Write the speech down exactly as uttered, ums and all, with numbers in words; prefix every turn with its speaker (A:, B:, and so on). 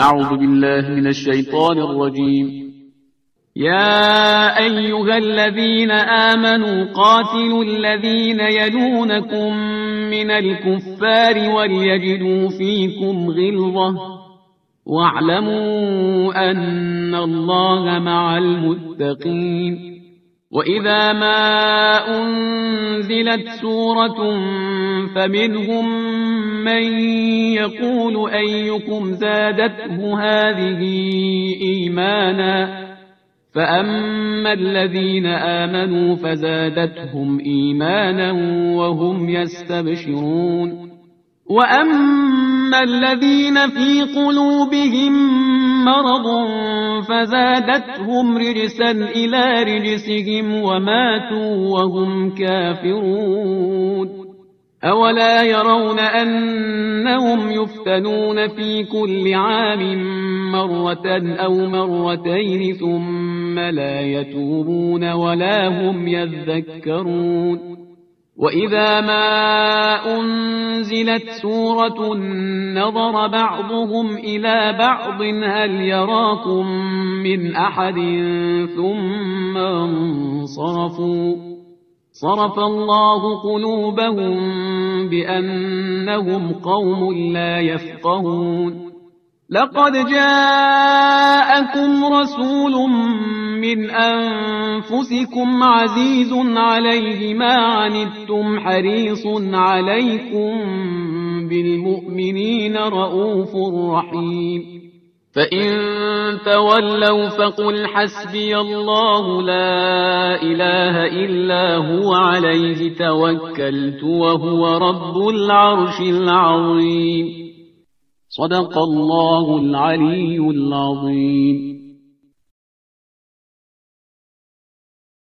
A: أعوذ بالله من الشيطان الرجيم. يا أيها الذين آمنوا قاتلوا الذين يلونكم من الكفار وليجدوا فيكم غلظة واعلموا أن الله مع المتقين. وإذا ما أنزلت سورة فمنهم من يقول أيكم زادته هذه إيمانا فأما الذين آمنوا فزادتهم إيمانا وهم يستبشرون. وأما الذين في قلوبهم مرض فزادتهم رجسا إلى رجسهم وماتوا وهم كافرون. أولا يرون أنهم يفتنون في كل عام مرة أو مرتين ثم لا يتوبون ولا هم يذكرون. وإذا ما أنزلت سورة نظر بعضهم إلى بعض هل يراكم من أحد ثم انصرفوا صرف الله قلوبهم بأنهم قوم لا يفقهون. لقد جاءكم رسول من أنفسكم عزيز عليه ما عنتم حريص عليكم بالمؤمنين رؤوف رحيم. فإن تولوا فقل حسبي الله لا إله إلا هو عليه توكلت وهو رب العرش العظيم. صدق الله العلي العظيم.